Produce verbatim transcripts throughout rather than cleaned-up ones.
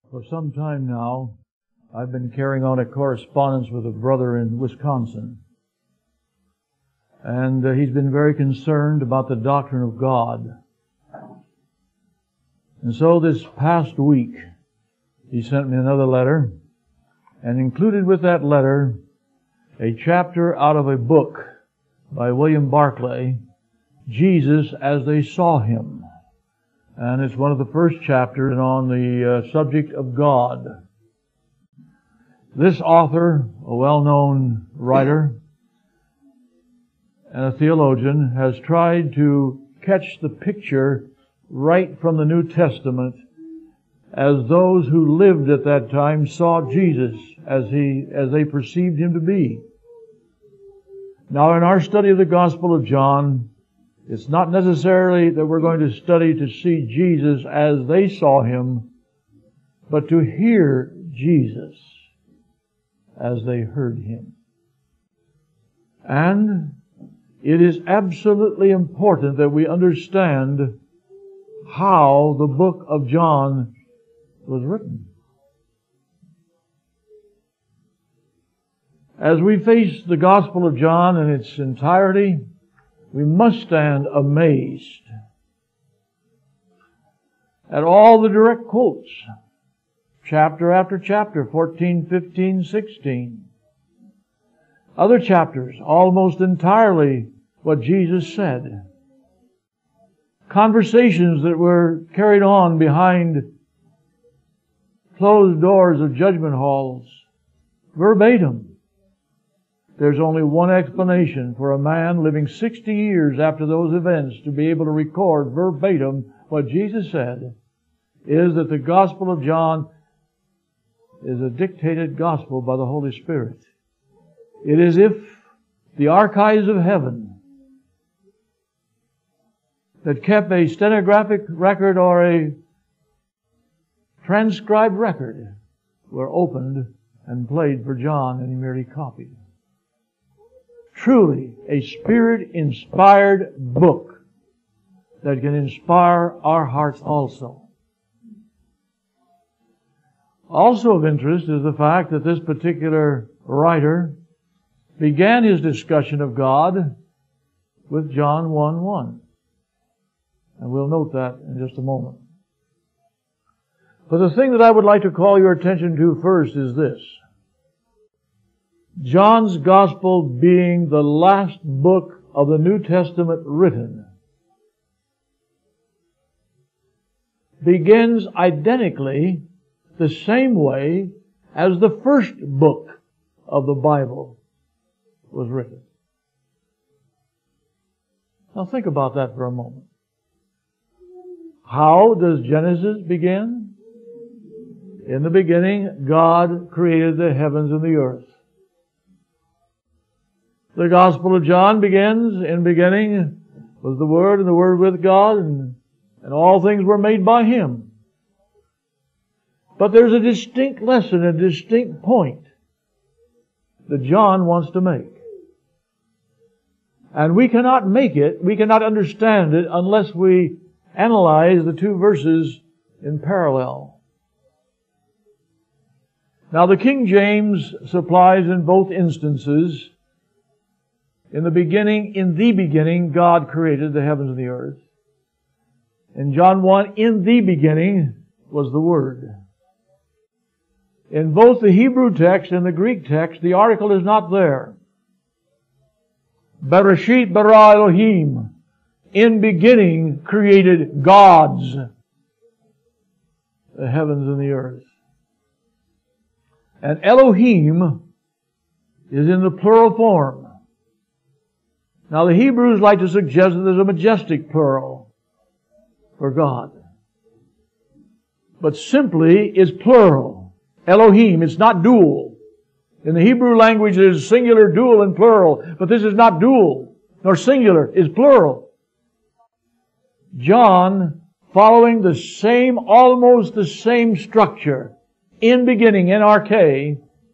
For some time now, I've been carrying on a correspondence with a brother in Wisconsin. And uh, he's been very concerned about the doctrine of God. And so this past week, he sent me another letter, and included with that letter, a chapter out of a book by William Barclay, Jesus as They Saw Him. And it's one of the first chapters on the uh, subject of God. This author, a well-known writer and a theologian, has tried to catch the picture right from the New Testament as those who lived at that time saw Jesus as he, as they perceived Him to be. Now, in our study of the Gospel of John, it's not necessarily that we're going to study to see Jesus as they saw Him, but to hear Jesus as they heard Him. And it is absolutely important that we understand how the book of John was written. As we face the Gospel of John in its entirety, we must stand amazed at all the direct quotes, chapter after chapter, fourteen, fifteen, sixteen. Other chapters, almost entirely what Jesus said. Conversations that were carried on behind closed doors of judgment halls, verbatim. There's only one explanation for a man living sixty years after those events to be able to record verbatim what Jesus said, is that the Gospel of John is a dictated gospel by the Holy Spirit. It is if the archives of heaven that kept a stenographic record or a transcribed record were opened and played for John, and he merely copied. Truly a Spirit-inspired book that can inspire our hearts also. Also of interest is the fact that this particular writer began his discussion of God with John one one. And we'll note that in just a moment. But the thing that I would like to call your attention to first is this. John's Gospel being the last book of the New Testament written begins identically the same way as the first book of the Bible was written. Now think about that for a moment. How does Genesis begin? In the beginning, God created the heavens and the earth. The Gospel of John begins, in beginning was the Word, and the Word with God, and, and all things were made by Him. But there's a distinct lesson, a distinct point that John wants to make. And we cannot make it, we cannot understand it unless we analyze the two verses in parallel. Now the King James supplies in both instances, in the beginning, in the beginning, God created the heavens and the earth. In John one, in the beginning was the Word. In both the Hebrew text and the Greek text, the article is not there. Bereshit bara Elohim. In beginning created gods the heavens and the earth. And Elohim is in the plural form. Now the Hebrews like to suggest that there's a majestic plural for God. But simply is plural. Elohim, it's not dual. In the Hebrew language there's singular, dual, and plural. But this is not dual, nor singular, it's plural. John, following the same, almost the same structure, in beginning, N R K,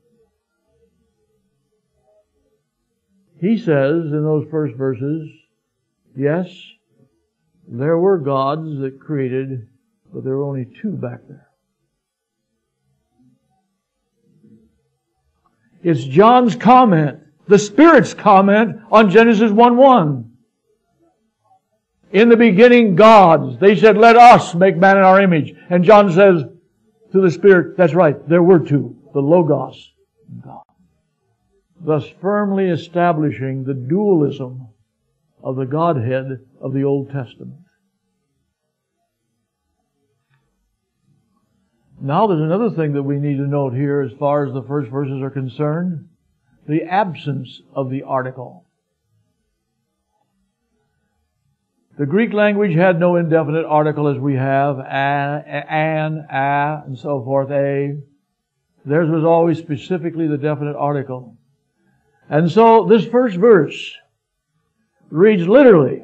he says in those first verses, yes, there were gods that created, but there were only two back there. It's John's comment, the Spirit's comment on Genesis one one. In the beginning, God. They said, let us make man in our image. And John says to the Spirit, that's right, there were two, the Logos and God. Thus firmly establishing the dualism of the Godhead of the Old Testament. Now there's another thing that we need to note here as far as the first verses are concerned. The absence of the article. The Greek language had no indefinite article as we have, an, an, a, and so forth, a. Theirs was always specifically the definite article. And so this first verse reads literally,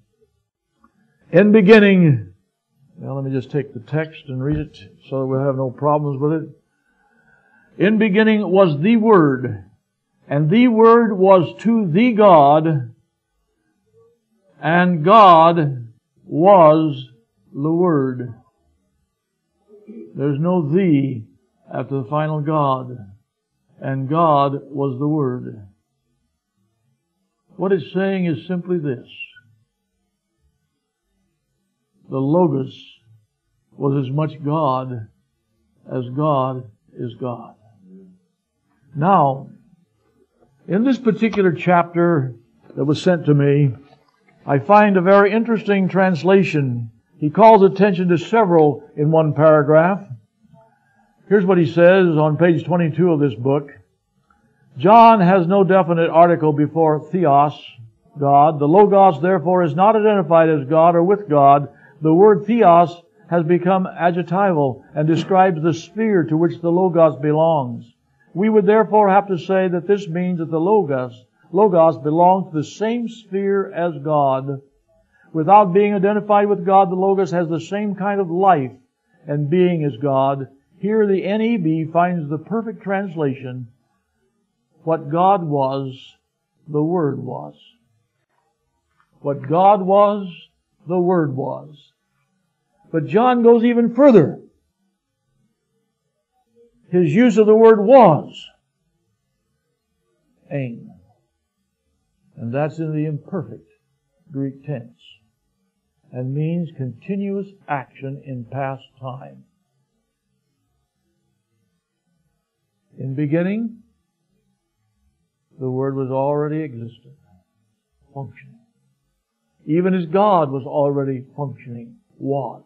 in beginning, well, let me just take the text and read it so that we'll have no problems with it. In beginning was the Word, and the Word was to the God, and God was the Word. There's no the after the final God. And God was the Word. What it's saying is simply this. The Logos was as much God as God is God. Now, in this particular chapter that was sent to me, I find a very interesting translation. He calls attention to several in one paragraph. Here's what he says on page twenty-two of this book. John has no definite article before theos, God. The Logos, therefore, is not identified as God or with God. The word theos has become adjectival and describes the sphere to which the Logos belongs. We would therefore have to say that this means that the Logos Logos belongs to the same sphere as God. Without being identified with God, the Logos has the same kind of life and being as God. Here the N E B finds the perfect translation. What God was, the Word was. What God was, the Word was. But John goes even further. His use of the word was. Ain. And that's in the imperfect Greek tense. And means continuous action in past time. In beginning, the Word was already existent, functioning. Even as God was already functioning, was.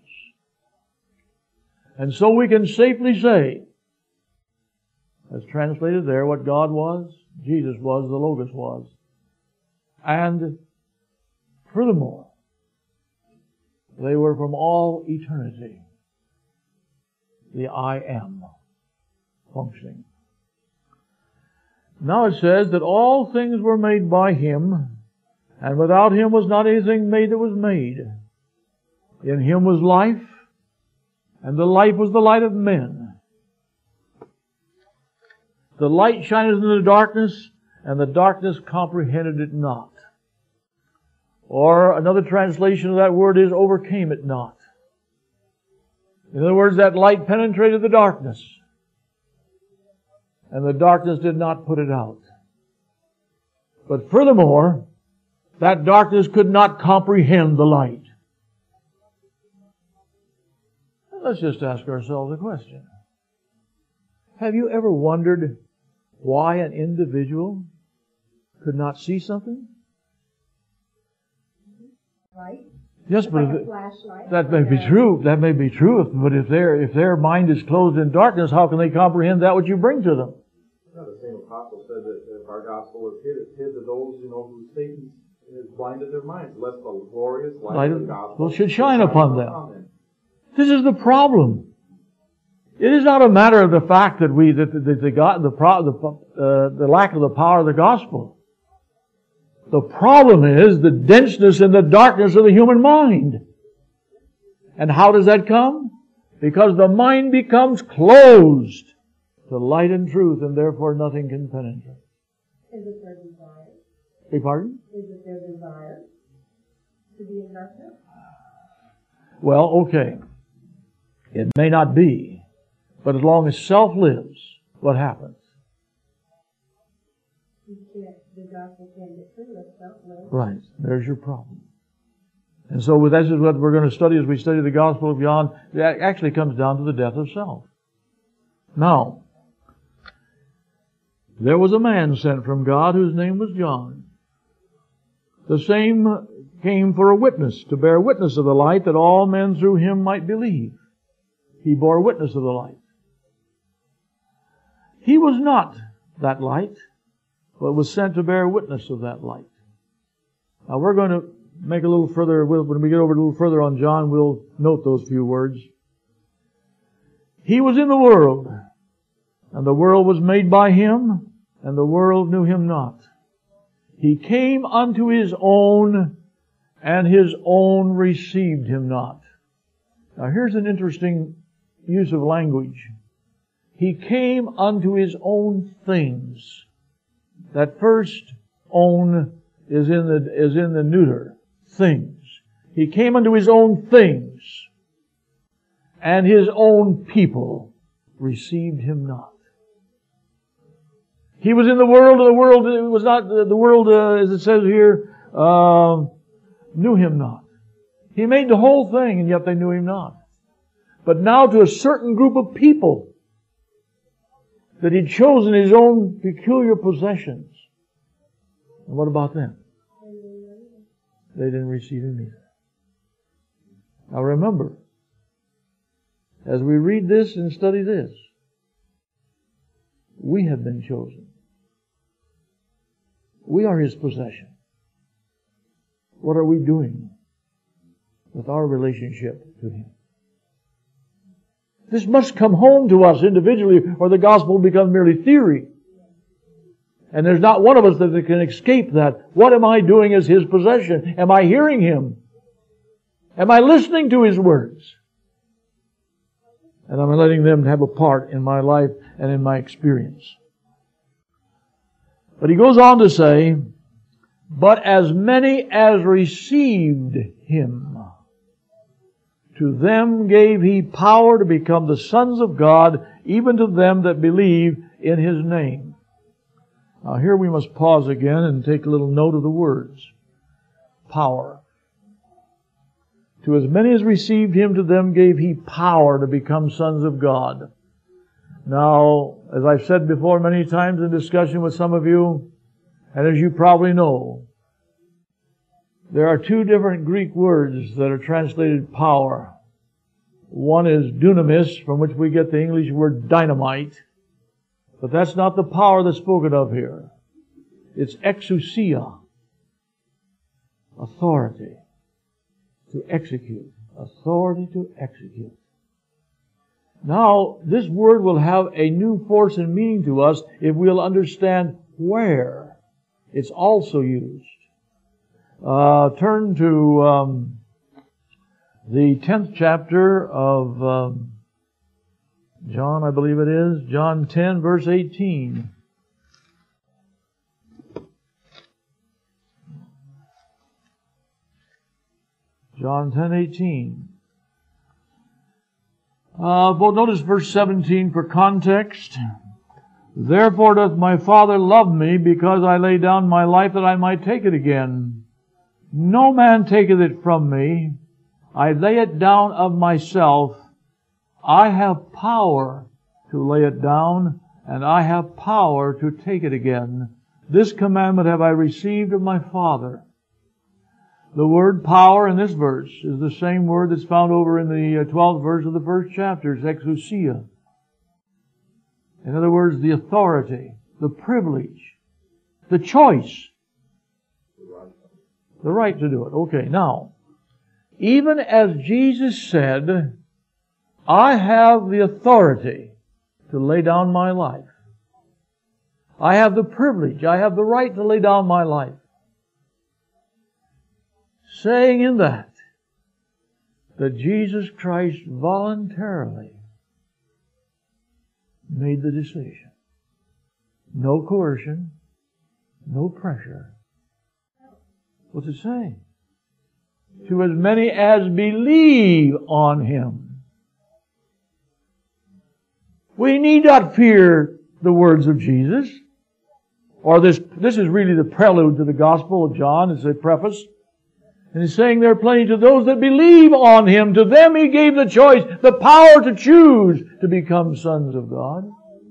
And so we can safely say, as translated there, what God was, Jesus was, the Logos was. And furthermore, they were from all eternity. The I Am functioning. Now it says that all things were made by Him, and without Him was not anything made that was made. In Him was life, and the life was the light of men. The light shineth in the darkness, and the darkness comprehended it not. Or another translation of that word is overcame it not. In other words, that light penetrated the darkness, and the darkness did not put it out. But furthermore, that darkness could not comprehend the light. Let's just ask ourselves a question. Have you ever wondered why an individual could not see something? Right? Yes, but like if, a flashlight. that may be true. That may be true. If, but if their if their mind is closed in darkness, how can they comprehend that which you bring to them? Yeah, the same apostle said that if our gospel is hid, it's hid to those, you know, who Satan has blinded their minds, lest the glorious light, light of the gospel should shine upon them. them. This is the problem. It is not a matter of the fact that we that the the, the, God, the, the, uh, the lack of the power of the gospel. The problem is the denseness and the darkness of the human mind. And how does that come? Because the mind becomes closed to light and truth, and therefore nothing can penetrate. Is it their desire? Beg pardon? Is it their desire to be in darkness? Well, okay. It may not be. But as long as self lives, what happens? You can't, the gospel can't get through it, don't we? Right. There's your problem. And so with this is what we're going to study as we study the Gospel of John. It actually comes down to the death of self. Now, there was a man sent from God whose name was John. The same came for a witness, to bear witness of the light, that all men through him might believe. He bore witness of the light. He was not that light, but was sent to bear witness of that light. Now we're going to make a little further, when we get over a little further on John, we'll note those few words. He was in the world, and the world was made by him, and the world knew him not. He came unto his own, and his own received him not. Now here's an interesting use of language. He came unto his own things. That first own is in the, is in the neuter. Things. He came unto his own things, and his own people received him not. He was in the world, and the world was not, the world, uh, as it says here, uh, knew him not. He made the whole thing, and yet they knew him not. But now to a certain group of people that he'd chosen his own peculiar possessions. And what about them? They didn't receive him either. Now remember, as we read this and study this, we have been chosen. We are his possession. What are we doing with our relationship to him? This must come home to us individually, or the gospel will become merely theory. And there's not one of us that can escape that. What am I doing as his possession? Am I hearing him? Am I listening to his words? And am I letting them have a part in my life and in my experience? But he goes on to say, but as many as received him, to them gave he power to become the sons of God, even to them that believe in his name. Now here we must pause again and take a little note of the words. Power. To as many as received him, to them gave he power to become sons of God. Now, as I've said before many times in discussion with some of you, and as you probably know, there are two different Greek words that are translated power. One is dunamis, from which we get the English word dynamite. But that's not the power that's spoken of here. It's exousia. Authority to execute. Authority to execute. Now, this word will have a new force and meaning to us if we'll understand where it's also used. Uh, turn to um, the tenth chapter of um, John, I believe it is. John ten, verse eighteen. John ten, eighteen. Uh, but notice verse seventeen for context. Therefore doth my Father love me, because I lay down my life that I might take it again. No man taketh it from me. I lay it down of myself. I have power to lay it down, and I have power to take it again. This commandment have I received of my Father. The word power in this verse is the same word that's found over in the twelfth verse of the first chapter. It's exousia. In other words, the authority, the privilege, the choice, the right to do it. Okay, now, even as Jesus said, I have the authority to lay down my life. I have the privilege, I have the right to lay down my life. Saying in that, that Jesus Christ voluntarily made the decision. No coercion, no pressure. What's it saying? To as many as believe on him. We need not fear the words of Jesus. or this, this is really the prelude to the Gospel of John, it's a preface. And he's saying there plainly, to those that believe on Him, to them He gave the choice, the power to choose to become sons of God.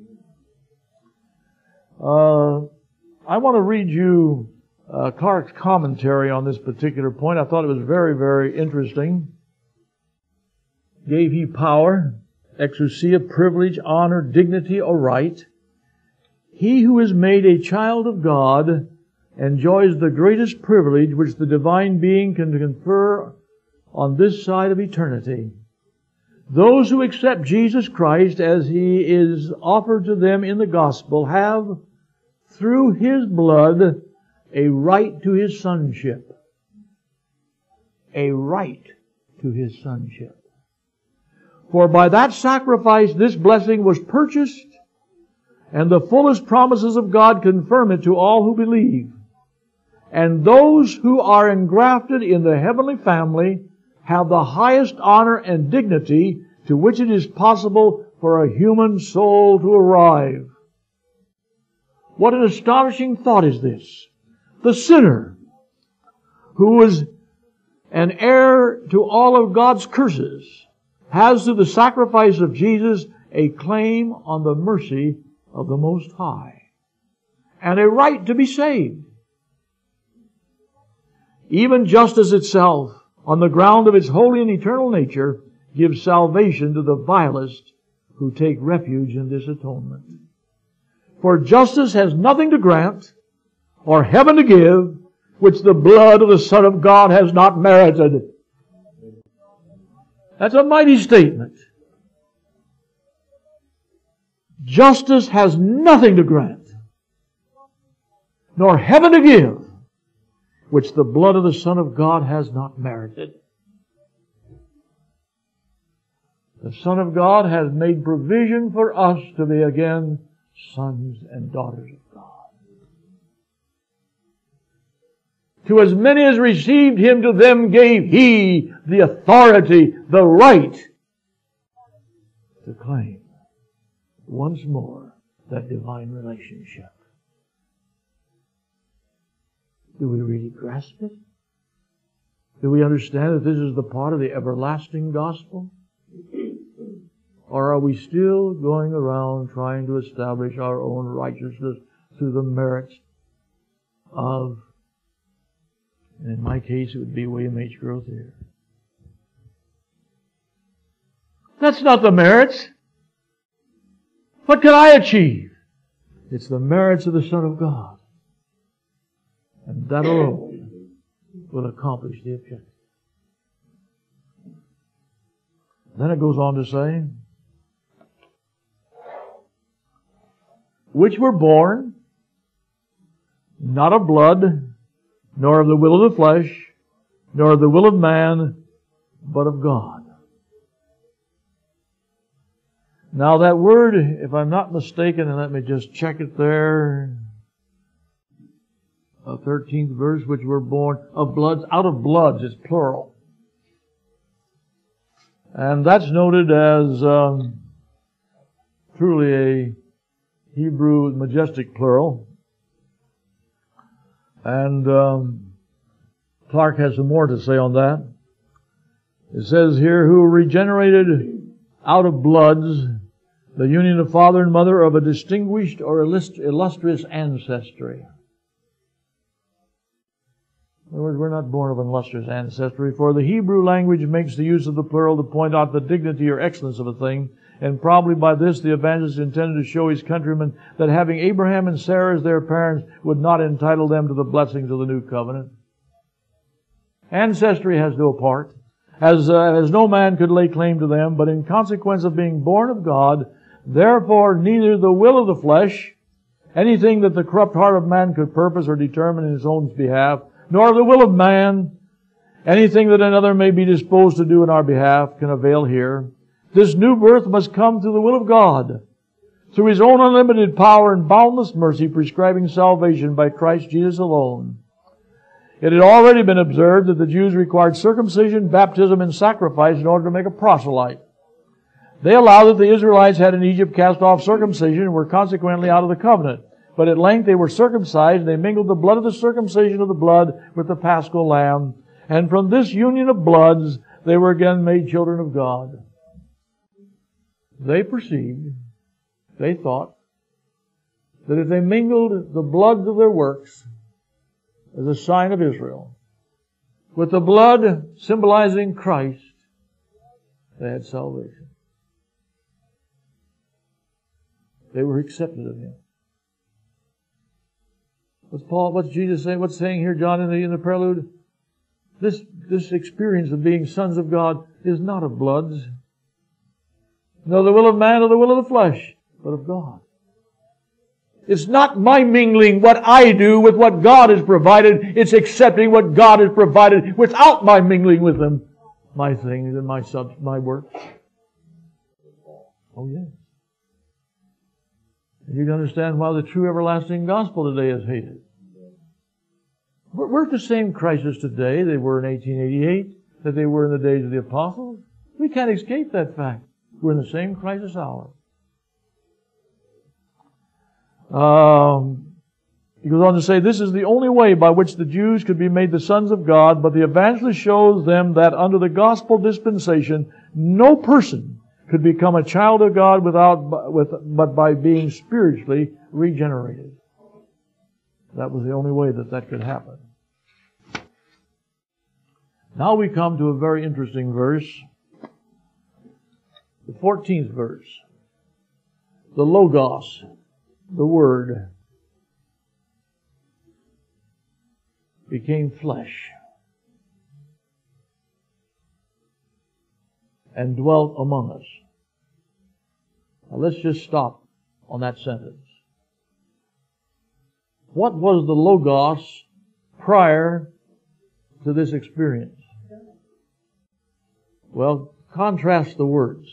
Uh, I want to read you uh, Clark's commentary on this particular point. I thought it was very, very interesting. Gave He power, exousia, privilege, honor, dignity, or right. He who is made a child of God enjoys the greatest privilege which the divine being can confer on this side of eternity. Those who accept Jesus Christ as He is offered to them in the gospel have, through His blood, a right to His sonship. A right to His sonship. For by that sacrifice this blessing was purchased, and the fullest promises of God confirm it to all who believe. And those who are engrafted in the heavenly family have the highest honor and dignity to which it is possible for a human soul to arrive. What an astonishing thought is this. The sinner, who was an heir to all of God's curses, has through the sacrifice of Jesus a claim on the mercy of the Most High, and a right to be saved. Even justice itself, on the ground of its holy and eternal nature, gives salvation to the vilest who take refuge in this atonement. For justice has nothing to grant, or heaven to give, which the blood of the Son of God has not merited. That's a mighty statement. Justice has nothing to grant, nor heaven to give, which the blood of the Son of God has not merited. The Son of God has made provision for us to be again sons and daughters of God. To as many as received Him, to them gave He the authority, the right to claim once more that divine relationship. Do we really grasp it? Do we understand that this is the part of the everlasting gospel? Or are we still going around trying to establish our own righteousness through the merits of, and in my case it would be William H. Growth here. That's not the merits. What can I achieve? It's the merits of the Son of God. And that alone will accomplish the objective. Then it goes on to say, which were born not of blood, nor of the will of the flesh, nor of the will of man, but of God. Now that word, if I'm not mistaken, and let me just check it there, a thirteenth verse, which were born of bloods, out of bloods, it's plural. And that's noted as um, truly a Hebrew majestic plural. And um, Clark has some more to say on that. It says here, who were regenerated out of bloods, the union of father and mother of a distinguished or illustrious ancestry. In other words, we're not born of an illustrious ancestry, for the Hebrew language makes the use of the plural to point out the dignity or excellence of a thing, and probably by this the evangelist intended to show his countrymen that having Abraham and Sarah as their parents would not entitle them to the blessings of the new covenant. Ancestry has no part, as, uh, as no man could lay claim to them, but in consequence of being born of God, therefore neither the will of the flesh, anything that the corrupt heart of man could purpose or determine in his own behalf, nor the will of man, anything that another may be disposed to do in our behalf, can avail here. This new birth must come through the will of God, through His own unlimited power and boundless mercy, prescribing salvation by Christ Jesus alone. It had already been observed that the Jews required circumcision, baptism, and sacrifice in order to make a proselyte. They allowed that the Israelites had in Egypt cast off circumcision and were consequently out of the covenant. But at length they were circumcised, and they mingled the blood of the circumcision of the blood with the paschal lamb. And from this union of bloods, they were again made children of God. They perceived, they thought, that if they mingled the blood of their works as a sign of Israel with the blood symbolizing Christ, they had salvation. They were accepted of Him. What's Paul, what's Jesus saying? What's saying here, John, in the, in the prelude? This, this experience of being sons of God is not of bloods, nor the will of man or the will of the flesh, but of God. It's not my mingling what I do with what God has provided. It's accepting what God has provided without my mingling with them. My things and my sub, my works. Oh, yes. You can understand why the true everlasting gospel today is hated. We're at the same crisis today they were in eighteen eighty-eight, that they were in the days of the apostles. We can't escape that fact. We're in the same crisis hour. Um, he goes on to say, this is the only way by which the Jews could be made the sons of God, but the evangelist shows them that under the gospel dispensation, no person could become a child of God without, with, but by being spiritually regenerated. That was the only way that that could happen. Now we come to a very interesting verse. The fourteenth verse. The Logos, the Word, became flesh and dwelt among us. Now let's just stop on that sentence. What was the Logos prior to this experience? Well, contrast the words.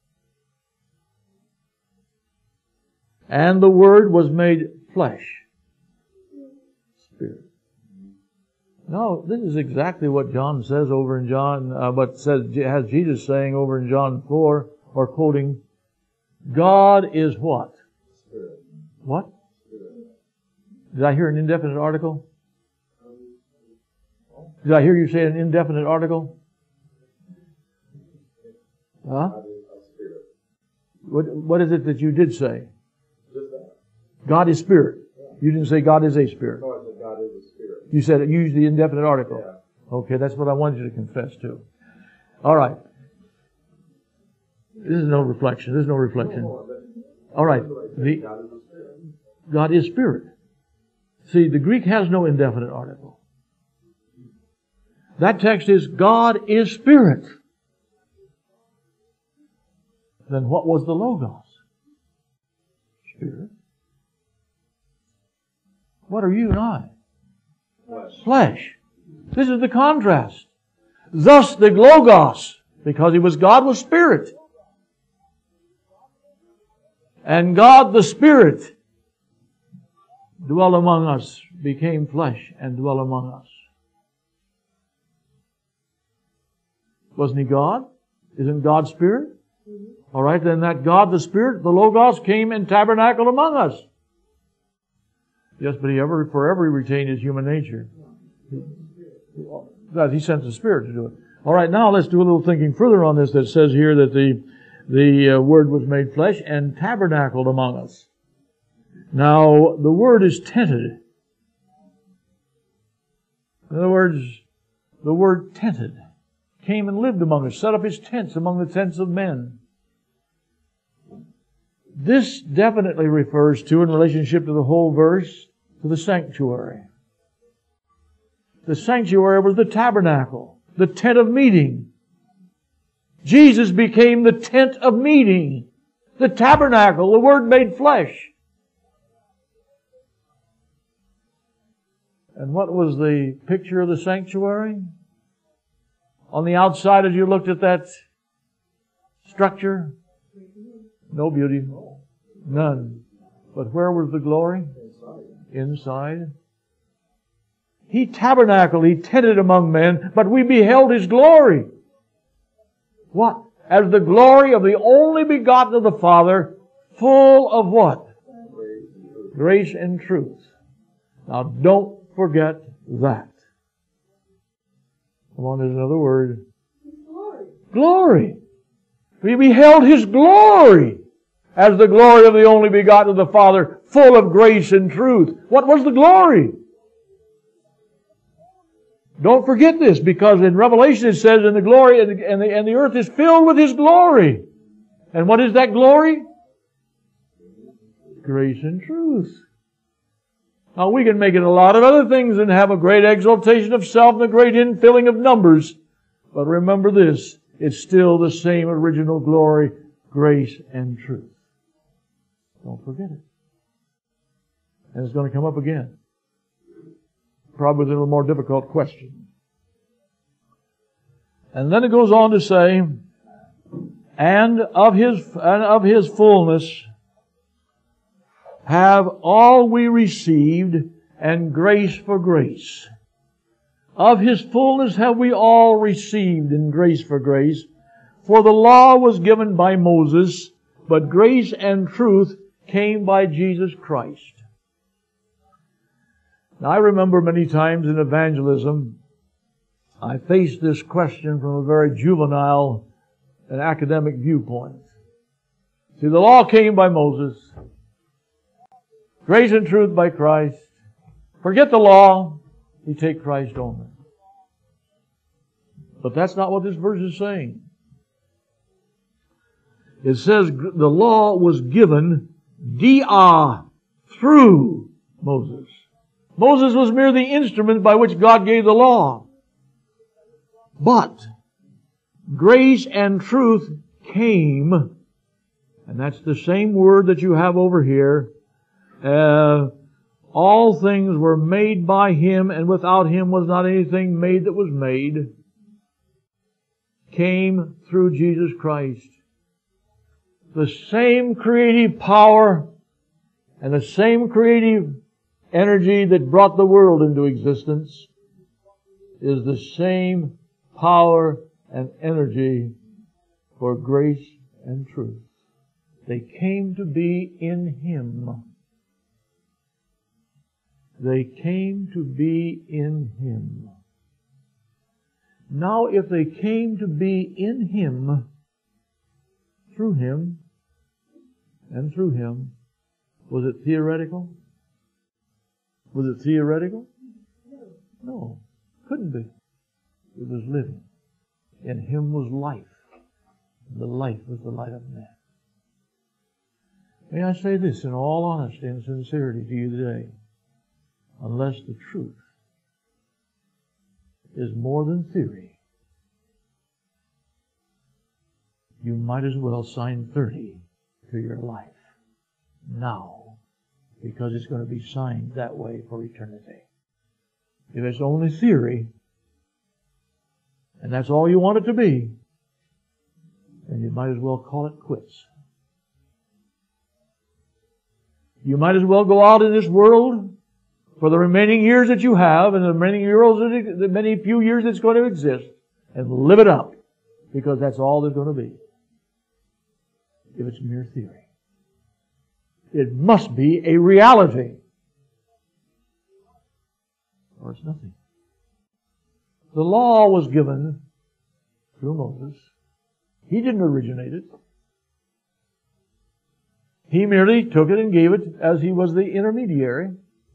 And the Word was made flesh. Spirit. No, this is exactly what John says over in John, uh, what says, has Jesus saying over in John four, or quoting, God is what? Spirit. What? Did I hear an indefinite article? Did I hear you say an indefinite article? Huh? What, what is it that you did say? God is spirit. You didn't say God is a spirit. No, I said God is a spirit. You said it used the indefinite article. Yeah. Okay, that's what I wanted you to confess to. All right. This is no reflection. This is no reflection. All right. The, God is spirit. See, the Greek has no indefinite article. That text is God is spirit. Then what was the Logos? Spirit. What are you and I? Flesh. Flesh. This is the contrast. Thus the Logos, because He was God, was spirit. And God the Spirit dwelt among us, became flesh and dwelt among us. Wasn't He God? Isn't God Spirit? All right, then that God the Spirit, the Logos, came and tabernacled among us. Yes, but He ever, forever retained His human nature. That He sent the Spirit to do it. All right, now let's do a little thinking further on this that says here that the the uh, Word was made flesh and tabernacled among us. Now, the word is tented. In other words, the word tented came and lived among us, set up His tents among the tents of men. This definitely refers to, in relationship to the whole verse, to the sanctuary. The sanctuary was the tabernacle, the tent of meeting. Jesus became the tent of meeting, the tabernacle, the Word made flesh. And what was the picture of the sanctuary? On the outside, as you looked at that structure, no beauty, none. But where was the glory? Inside. He tabernacled, He tented among men, but we beheld His glory. What? As the glory of the only begotten of the Father, full of what? Grace and truth. Now don't forget that. Come on, there's another word. Glory. Glory. We beheld His glory as the glory of the only begotten of the Father, full of grace and truth. What was the glory? Don't forget this, because in Revelation it says, and the glory and the, and the, and the earth is filled with His glory. And what is that glory? Grace and truth. Now we can make it a lot of other things and have a great exaltation of self and a great infilling of numbers. But remember this, it's still the same original glory, grace and truth. Don't forget it. And it's going to come up again. Probably with a little more difficult question. And then it goes on to say, and of His, and of His fullness have all we received, and grace for grace. Of His fullness have we all received, and grace for grace. For the law was given by Moses, but grace and truth came by Jesus Christ. Now, I remember many times in evangelism, I faced this question from a very juvenile and academic viewpoint. See, the law came by Moses. Grace and truth by Christ. Forget the law. You take Christ only. But that's not what this verse is saying. It says the law was given dia, through Moses. Moses was merely the instrument by which God gave the law. But grace and truth came, and that's the same word that you have over here. Uh, all things were made by Him, and without Him was not anything made that was made. Came through Jesus Christ. The same creative power and the same creative energy that brought the world into existence is the same power and energy for grace and truth. They came to be in Him. They came to be in Him. Now, if they came to be in Him, through Him, and through Him, was it theoretical? Was it theoretical? No. Couldn't be. It was living. In Him was life. The life was the light of man. May I say this in all honesty and sincerity to you today? Unless the truth is more than theory, you might as well sign thirty to your life now, because it's going to be signed that way for eternity. If it's only theory, and that's all you want it to be, then you might as well call it quits. You might as well go out in this world for the remaining years that you have, and the remaining years, the many few years that's going to exist, and live it up, because that's all there's going to be. If it's mere theory. It must be a reality, or it's nothing. The law was given through Moses. He didn't originate it. He merely took it and gave it as he was the intermediary.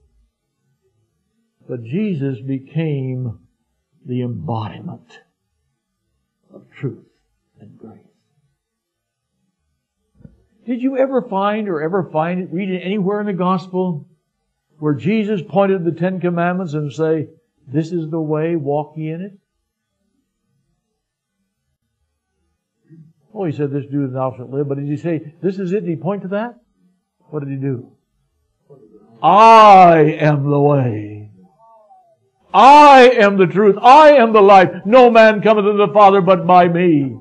But Jesus became the embodiment of truth and grace. Did you ever find or ever find it, read it anywhere in the gospel where Jesus pointed the Ten Commandments and say, this is the way, walk ye in it? Oh, He said, this do and thou shalt live. But did He say, this is it? Did He point to that? What did He do? I am the way. I am the truth. I am the life. No man cometh to the Father but by me.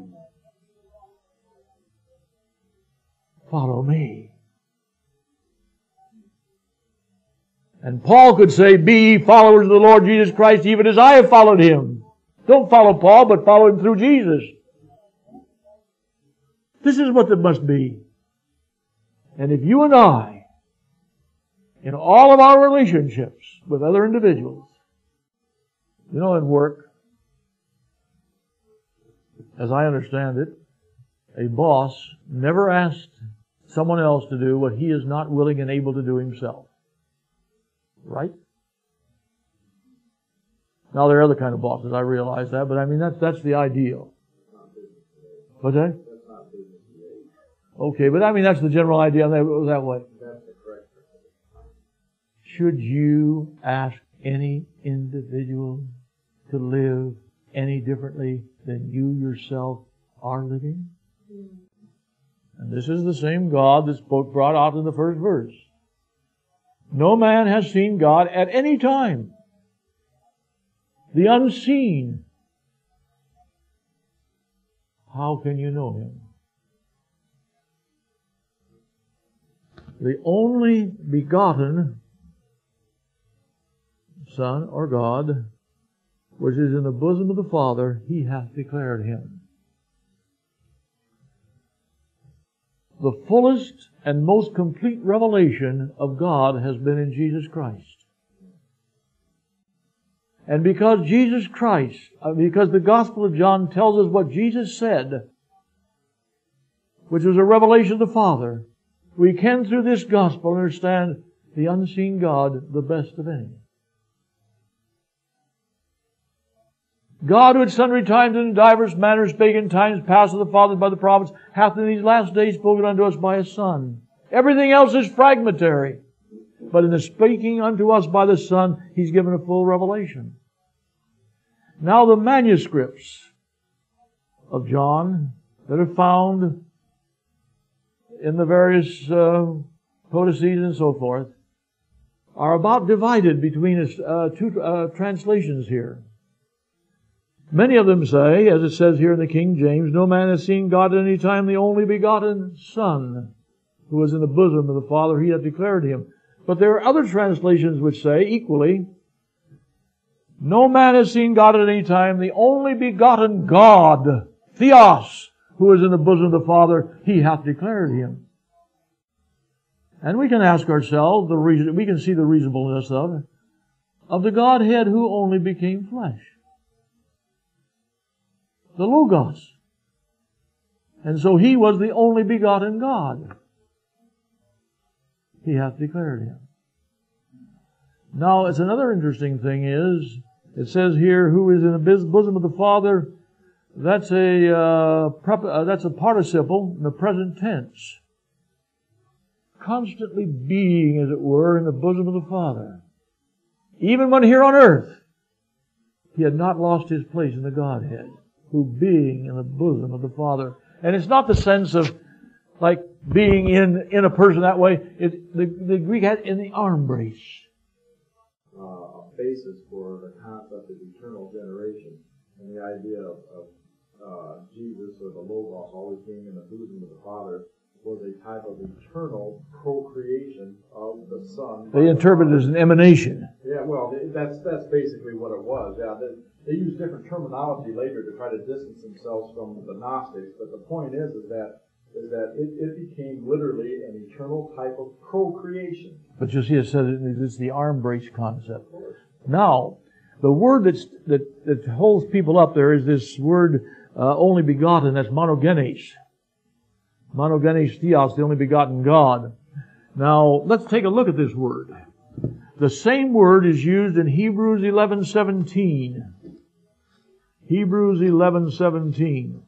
Follow me. And Paul could say, be ye followers of the Lord Jesus Christ, even as I have followed Him. Don't follow Paul, but follow him through Jesus. This is what it must be. And if you and I in all of our relationships with other individuals. You know, in work, as I understand it, a boss never asks someone else to do what he is not willing and able to do himself. Right? Now, there are other kind of bosses, I realize that, but I mean, that's, that's the ideal. What's that? Okay, but I mean, that's the general idea that, that way. Should you ask any individual to live any differently than you yourself are living? And this is the same God that's brought out in the first verse. No man has seen God at any time. The unseen. How can you know Him? The only begotten Son, or God, which is in the bosom of the Father, He hath declared Him. The fullest and most complete revelation of God has been in Jesus Christ. And because Jesus Christ, because the Gospel of John tells us what Jesus said, which was a revelation of the Father, we can through this Gospel understand the unseen God the best of any. God, who at sundry times and in divers manners spake in times past to the fathers by the prophets, hath in these last days spoken unto us by His Son. Everything else is fragmentary. But in the speaking unto us by the Son, He's given a full revelation. Now the manuscripts of John that are found in the various uh, codices and so forth are about divided between uh, two uh, translations here. Many of them say, as it says here in the King James, no man has seen God at any time, the only begotten Son, who is in the bosom of the Father, He hath declared Him. But there are other translations which say, equally, no man has seen God at any time, the only begotten God, Theos, who is in the bosom of the Father, He hath declared Him. And we can ask ourselves, the reason, we can see the reasonableness of, of the Godhead who only became flesh. The Logos. And so He was the only begotten God. He hath declared Him. Now, it's another interesting thing is, it says here, who is in the bosom of the Father, that's a, uh, prep, uh, that's a participle in the present tense. Constantly being, as it were, in the bosom of the Father. Even when here on earth, He had not lost His place in the Godhead, who being in the bosom of the Father. And it's not the sense of like being in, in a person that way. It, the, the Greek had in the arm brace. Uh, a basis for the concept of eternal generation and the idea of, of uh, Jesus or the Logos always being in the bosom of the Father was a type of eternal procreation of the Son. They interpret it as an emanation. Yeah, well, that's that's basically what it was. Yeah, they, they use different terminology later to try to distance themselves from the Gnostics, but the point is, is that is that it, it became literally an eternal type of procreation. But you see, it said it's the arm brace concept. Now, the word that's, that that holds people up there is this word uh, only begotten. That's monogenes. Monogenes Theos, the only begotten God. Now, let's take a look at this word. The same word is used in Hebrews eleven seventeen. Hebrews eleven seventeen.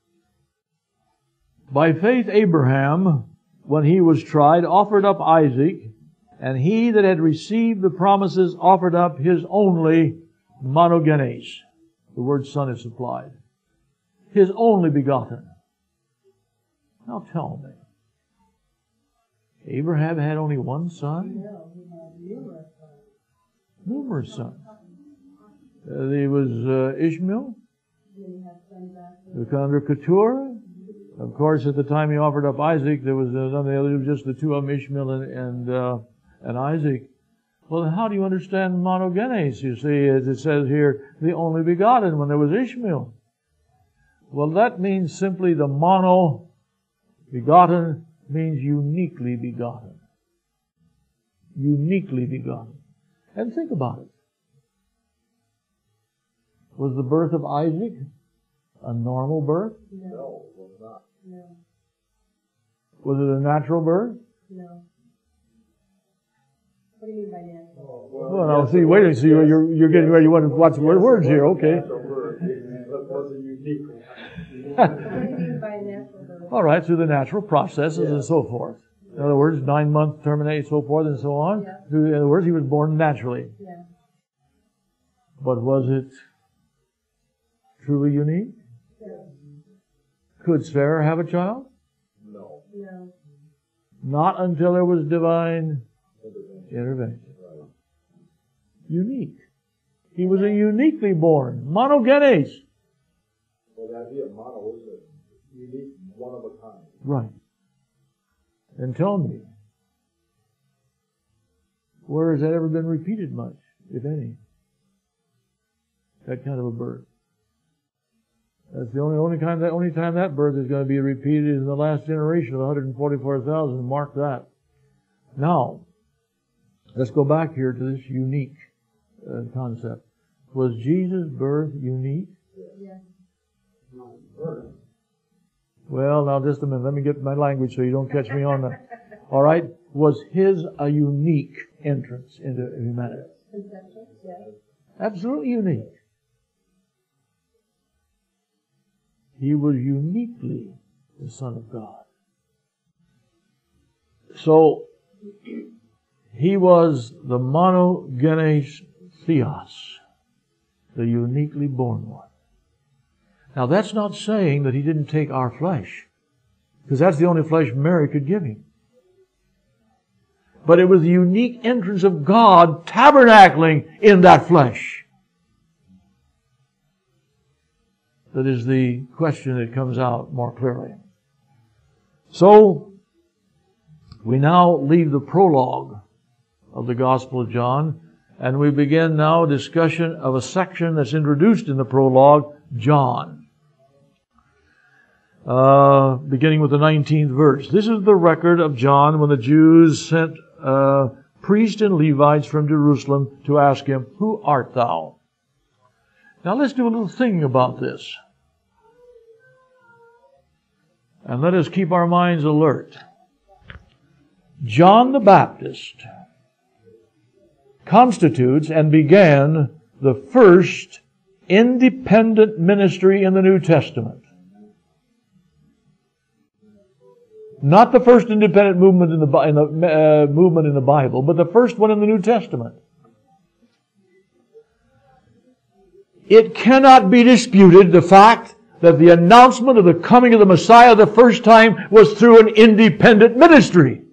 By faith Abraham, when he was tried, offered up Isaac, and he that had received the promises offered up his only monogenes. The word son is supplied. His only begotten. Now tell me, Abraham had only one son? Numerous sons. Uh, there was uh, Ishmael, under Keturah. Of course, at the time he offered up Isaac, there was uh, none of the others, just the two of them, Ishmael and and, uh, and Isaac. Well, how do you understand monogenes? You see, as it says here, the only begotten when there was Ishmael. Well, that means simply the mono begotten means uniquely begotten. uniquely begotten. And think about it. Was the birth of Isaac a normal birth? No, it was not. No. Was it a natural birth? No. What do you mean by natural? Well, now, see, wait a minute. See, you're, you're getting ready. You want to watch the words here, okay. Natural birth. It was a unique one. What do you mean by natural birth? All right, through the natural processes and so forth. In other words, nine month terminate, so forth and so on. Yeah. Through, in other words, he was born naturally. Yeah. But was it truly unique? Yeah. Could Sarah have a child? No. No. Not until there was divine intervention. Unique. He was a uniquely born. Monogenes. Well, the idea of mono is a unique, one of a kind. Right. And tell me, where has that ever been repeated much, if any? That kind of a birth. That's the only only time that only time that birth is going to be repeated is in the last generation of one hundred forty-four thousand. Mark that. Now, let's go back here to this unique uh, concept. Was Jesus' birth unique? Yeah. Well, now just a minute. Let me get my language so you don't catch me on the. All right. Was his a unique entrance into humanity? Conception? Yeah. Absolutely unique. He was uniquely the Son of God. So, he was the monogenes theos, the uniquely born one. Now that's not saying that he didn't take our flesh, because that's the only flesh Mary could give him. But it was the unique entrance of God tabernacling in that flesh. That is the question that comes out more clearly. So, we now leave the prologue of the Gospel of John, and we begin now a discussion of a section that's introduced in the prologue, John. Uh, beginning with the nineteenth verse. This is the record of John when the Jews sent uh, priests and Levites from Jerusalem to ask him, "Who art thou?" Now let's do a little thinking about this. And let us keep our minds alert. John the Baptist constitutes and began the first independent ministry in the New Testament. Not the first independent movement in the, in the uh, movement in the Bible, but the first one in the New Testament. It cannot be disputed, the fact that the announcement of the coming of the Messiah the first time was through an independent ministry.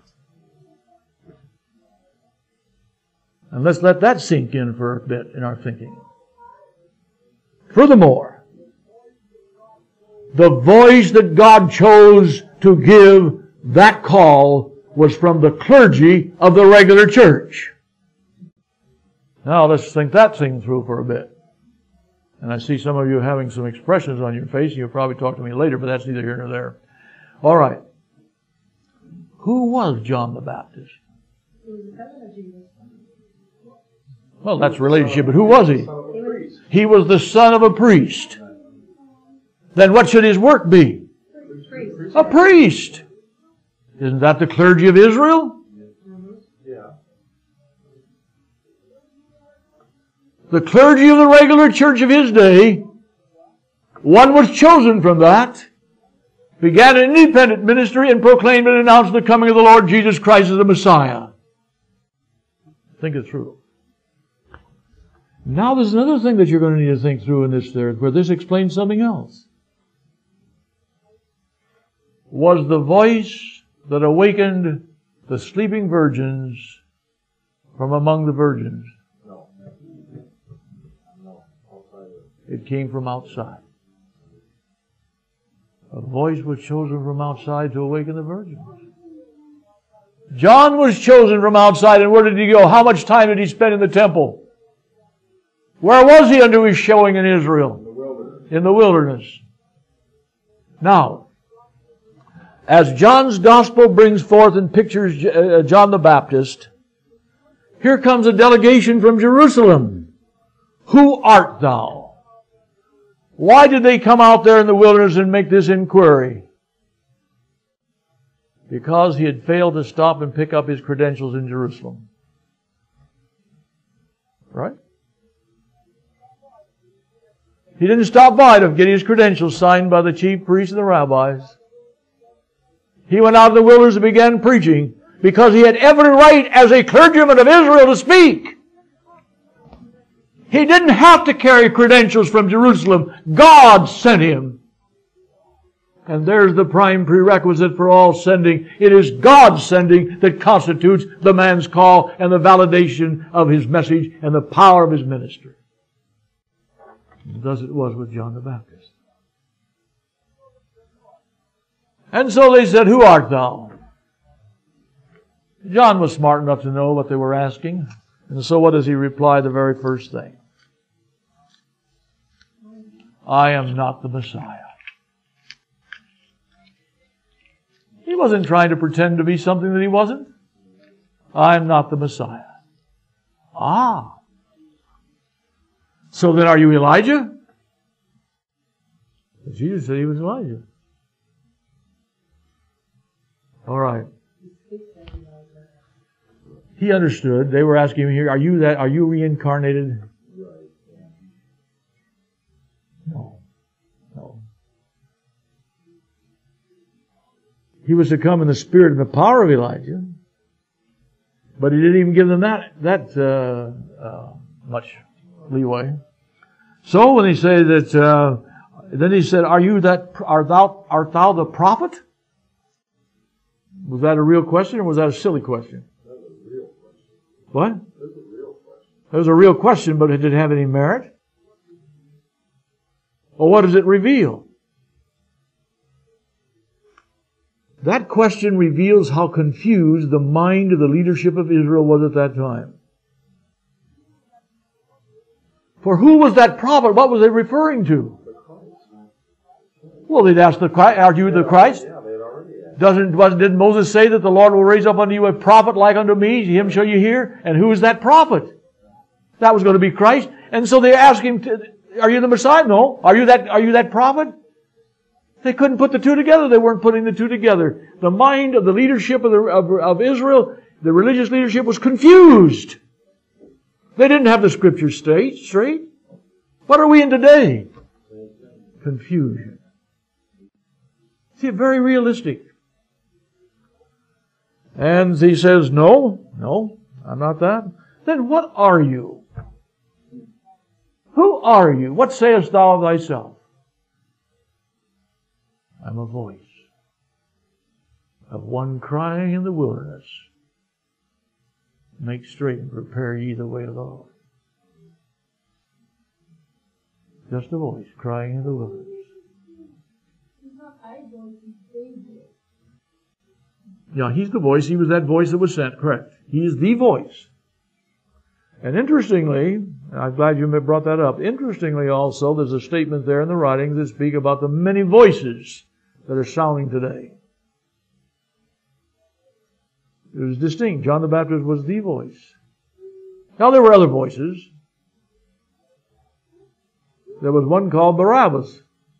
And let's let that sink in for a bit in our thinking. Furthermore, the voice that God chose to give that call was from the clergy of the regular church. Now let's think that thing through for a bit. And I see some of you having some expressions on your face, and you'll probably talk to me later, but that's neither here nor there. All right. Who was John the Baptist? He was the cousin of Jesus. Well, that's a relationship, but who was he? He was the son of a priest. Then what should his work be? Priest. A priest. Isn't that the clergy of Israel? Yeah. The clergy of the regular church of his day, one was chosen from that, began an independent ministry and proclaimed and announced the coming of the Lord Jesus Christ as the Messiah. Think it through. Now there's another thing that you're going to need to think through in this there, where this explains something else. Was the voice that awakened the sleeping virgins from among the virgins? No. No. Outside of it. It came from outside. A voice was chosen from outside to awaken the virgins. John was chosen from outside, and where did he go? How much time did he spend in the temple? Where was he under his showing in Israel? In the wilderness. In the wilderness. Now, as John's Gospel brings forth and pictures John the Baptist, Here comes a delegation from Jerusalem. Who art thou? Why did they come out there in the wilderness and make this inquiry? Because he had failed to stop and pick up his credentials in Jerusalem. Right? He didn't stop by to get his credentials signed by the chief priests and the rabbis. He went out in the wilderness and began preaching because he had every right as a clergyman of Israel to speak. He didn't have to carry credentials from Jerusalem. God sent him. And there's the prime prerequisite for all sending. It is God's sending that constitutes the man's call and the validation of his message and the power of his ministry. Thus it was with John the Baptist. And so they said, who art thou? John was smart enough to know what they were asking. And so what does he reply the very first thing? I am not the Messiah. He wasn't trying to pretend to be something that he wasn't. I am not the Messiah. Ah. So then are you Elijah? Jesus said he was Elijah. All right. He understood. They were asking him here, are you that, are you reincarnated? No. No. He was to come in the spirit and the power of Elijah. But he didn't even give them that, that, uh, uh, much leeway. So when he said that, uh, then he said, "Are you that? Art thou? Art thou the prophet?" Was that a real question or was that a silly question? That was a real question. What? That was a real question. It was a real question, but it didn't have any merit. Well, what does it reveal? That question reveals how confused the mind of the leadership of Israel was at that time. For who was that prophet? What was they referring to? The Christ. Well, they'd ask the Christ, are you the Christ? Yeah, they'd already asked. Doesn't, wasn't, didn't Moses say that the Lord will raise up unto you a prophet like unto me? Him shall you hear? And who is that prophet? That was going to be Christ. And so they asked him, to, are you the Messiah? No. Are you that, are you that prophet? They couldn't put the two together. They weren't putting the two together. The mind of the leadership of, the, of, of Israel, the religious leadership, was confused. They didn't have the scriptures straight. straight. What are we in today? Confusion. See, very realistic. And he says, no, no, I'm not that. Then what are you? Who are you? What sayest thou of thyself? I'm a voice of one crying in the wilderness. Make straight and prepare ye the way of the Lord. Just a voice crying in the wilderness. He's not I voice, he's David. Yeah, he's the voice. He was that voice that was sent. Correct. He is the voice. And interestingly, I'm glad you brought that up. Interestingly also, there's a statement there in the writings that speak about the many voices that are sounding today. It was distinct. John the Baptist was the voice. Now there were other voices. There was one called Barabbas.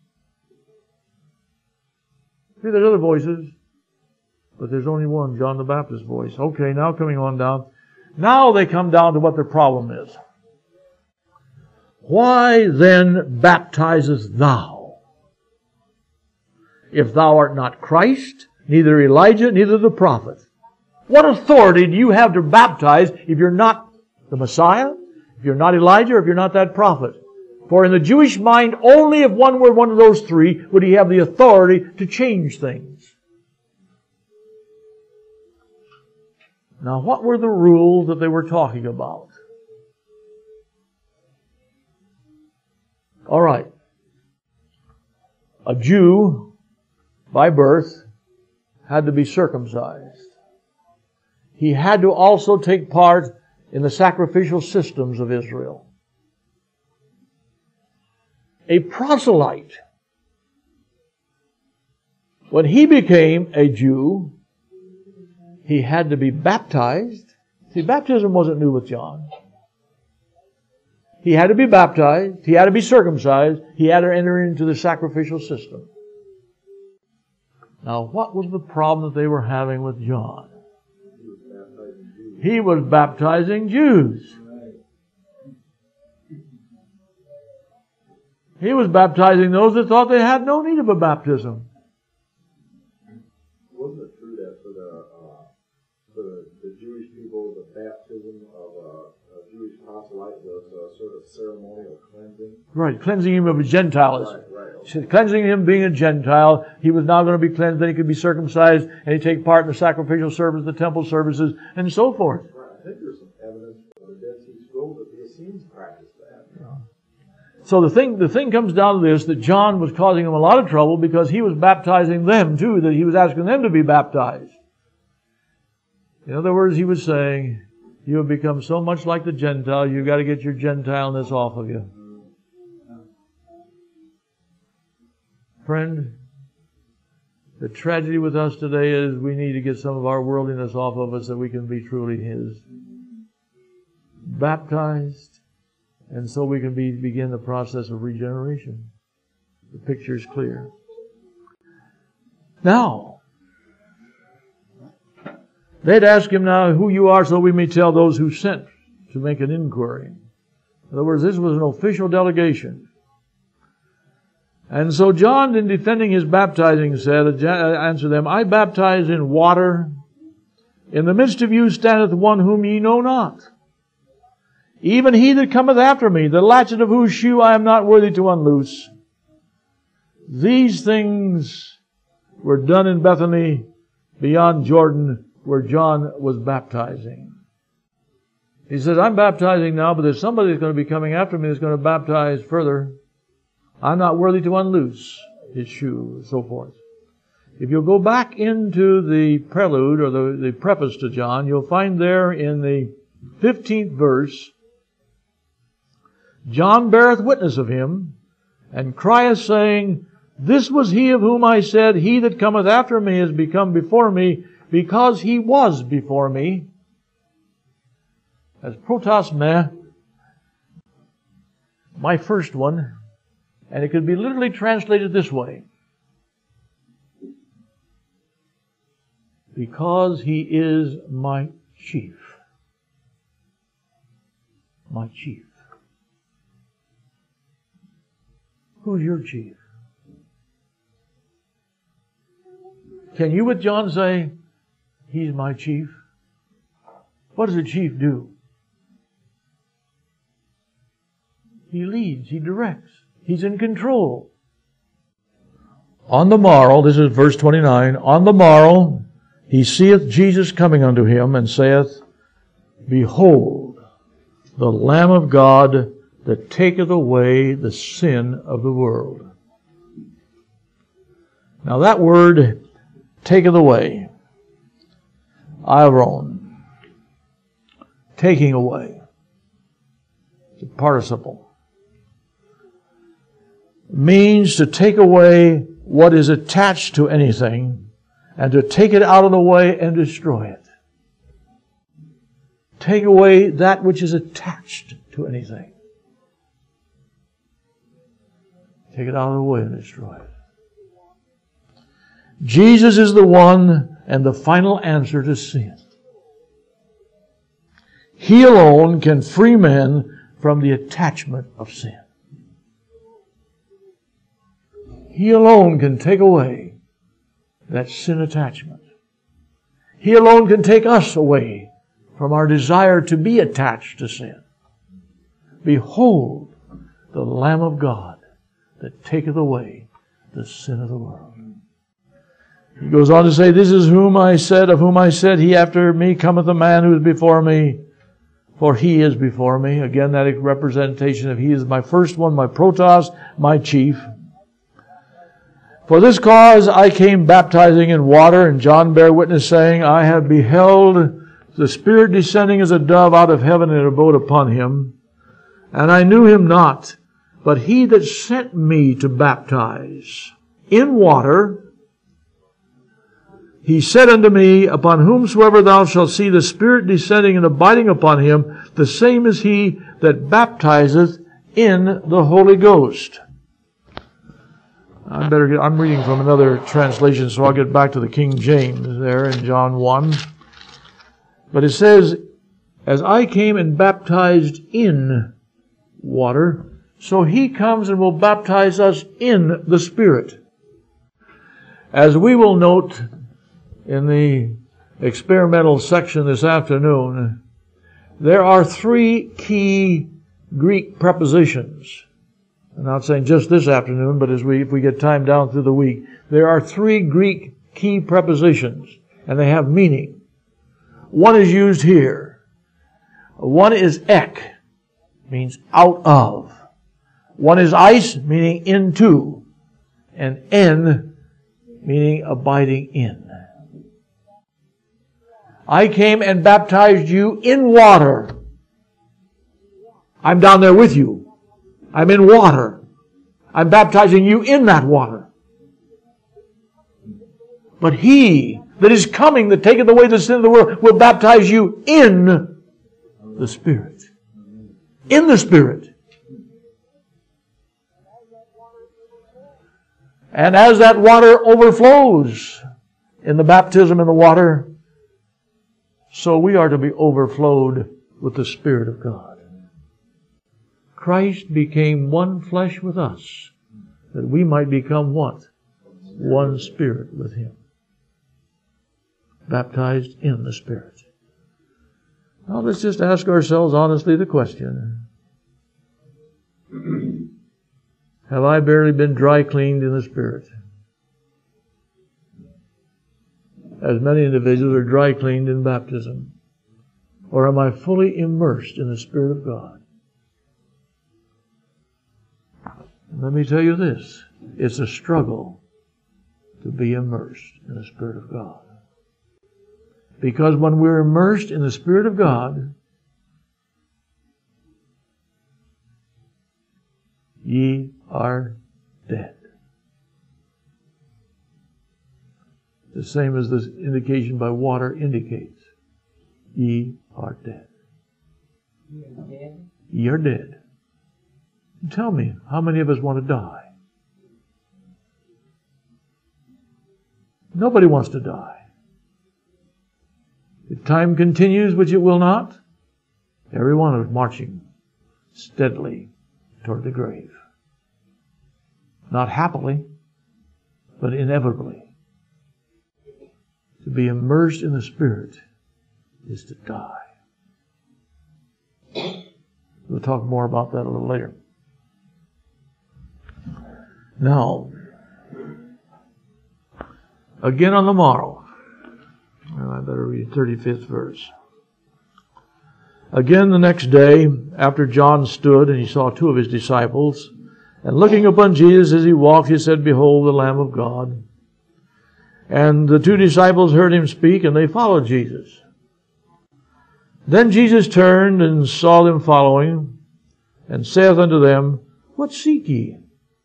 See, there's other voices, but there's only one, John the Baptist's voice. Okay, now coming on down. Now they come down to what their problem is. Why then baptizest thou, if thou art not Christ, neither Elijah, neither the prophet? What authority do you have to baptize if you're not the Messiah, if you're not Elijah, or if you're not that prophet? For in the Jewish mind, only if one were one of those three would he have the authority to change things. Now, what were the rules that they were talking about? All right. A Jew, by birth, had to be circumcised. He had to also take part in the sacrificial systems of Israel. A proselyte, when he became a Jew, he had to be baptized See, baptism wasn't new with John. He had to be baptized. He had to be circumcised. He had to enter into the sacrificial system. Now, what was the problem that they were having with John? He was baptizing Jews. He was baptizing those that thought they had no need of a baptism. Wasn't it true that for the uh, for the, the Jewish people, the baptism of a, a Jewish proselyte was a sort of ceremonial cleansing? Right, cleansing him of a Gentilism. Right, right. Okay. Cleansing him being a Gentile, he was now going to be cleansed, then he could be circumcised, and he'd take part in the sacrificial service, the temple services, and so forth. Right. I think there's some evidence for the Dead Sea Scrolls that the Essenes practiced that. Yeah. So the thing, the thing comes down to this, that John was causing them a lot of trouble because he was baptizing them too, that he was asking them to be baptized. In other words, he was saying, you have become so much like the Gentile, you've got to get your Gentileness off of you. Friend, the tragedy with us today is we need to get some of our worldliness off of us so we can be truly His. Baptized, and so we can be, begin the process of regeneration. The picture is clear. Now, they'd ask him now who you are so we may tell those who sent to make an inquiry. In other words, this was an official delegation. And so John, in defending his baptizing, said, answer them, I baptize in water. In the midst of you standeth one whom ye know not. Even he that cometh after me, the latchet of whose shoe I am not worthy to unloose. These things were done in Bethany beyond Jordan, where John was baptizing. He says, I'm baptizing now, but there's somebody that's going to be coming after me that's going to baptize further. I'm not worthy to unloose his shoe, and so forth. If you'll go back into the prelude, or the, the preface to John, you'll find there in the fifteenth verse, John beareth witness of him, and crieth, saying, This was he of whom I said, He that cometh after me is become before me, because he was before me. As protos me, my first one, and it could be literally translated this way. Because he is my chief. My chief. Who's your chief? Can you with John say, He's my chief? What does a chief do? He leads, he directs, he's in control. On the morrow, this is verse twenty-nine, on the morrow he seeth Jesus coming unto him, and saith, Behold, the Lamb of God that taketh away the sin of the world. Now that word, taketh away, Iron, taking away, it's a participle, means to take away what is attached to anything and to take it out of the way and destroy it. Take away that which is attached to anything. Take it out of the way and destroy it. Jesus is the one and the final answer to sin. He alone can free men from the attachment of sin. He alone can take away that sin attachment. He alone can take us away from our desire to be attached to sin. Behold, the Lamb of God that taketh away the sin of the world. He goes on to say, This is whom I said, of whom I said, He after me cometh a man who is before me, for He is before me. Again, that representation of He is my first one, my protos, my chief. For this cause I came baptizing in water, and John bare witness, saying, I have beheld the Spirit descending as a dove out of heaven and abode upon him. And I knew him not, but he that sent me to baptize in water He said unto me, Upon whomsoever thou shalt see the Spirit descending and abiding upon him, the same is he that baptizeth in the Holy Ghost. I better get, I'm reading from another translation, so I'll get back to the King James there in John one. But it says, As I came and baptized in water, so he comes and will baptize us in the Spirit. As we will note in the experimental section this afternoon, there are three key Greek prepositions. I'm not saying just this afternoon, but as we, if we get time down through the week, there are three Greek key prepositions, and they have meaning. One is used here. One is ek, means out of. One is eis, meaning into, and en, meaning abiding in. I came and baptized you in water. I'm down there with you. I'm in water. I'm baptizing you in that water. But he that is coming, that taketh away the sin of the world, will baptize you in the Spirit. In the Spirit. And as that water overflows in the baptism in the water, so we are to be overflowed with the Spirit of God. Christ became one flesh with us, that we might become what? One spirit with Him. Baptized in the Spirit. Now let's just ask ourselves honestly the question, have I barely been dry cleaned in the Spirit? As many individuals are dry cleaned in baptism. Or am I fully immersed in the Spirit of God? Let me tell you this, it's a struggle to be immersed in the Spirit of God. Because when we're immersed in the Spirit of God, ye are dead. The same as this indication by water indicates. Ye are dead. Ye are dead. Ye are dead. Tell me, how many of us want to die? Nobody wants to die. If time continues, which it will not, every one is marching steadily toward the grave. Not happily, but inevitably. To be immersed in the Spirit is to die. We'll talk more about that a little later. Now, again on the morrow, well, I better read thirty-fifth verse. Again the next day, after John stood, and he saw two of his disciples, and looking upon Jesus as he walked, he said, Behold the Lamb of God. And the two disciples heard him speak, and they followed Jesus. Then Jesus turned and saw them following, and saith unto them, What seek ye?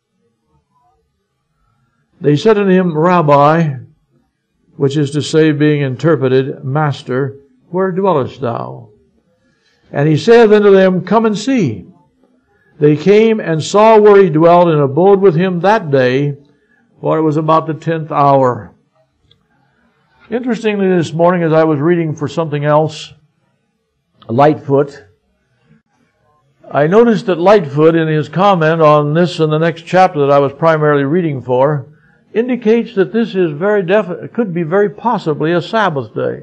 They said unto him, Rabbi, which is to say, being interpreted, Master, where dwellest thou? And he saith unto them, Come and see. They came and saw where he dwelt, and abode with him that day, for it was about the tenth hour. Interestingly, this morning as I was reading for something else, Lightfoot, I noticed that Lightfoot, in his comment on this and the next chapter that I was primarily reading for, indicates that this is very definite, could be very possibly a Sabbath day.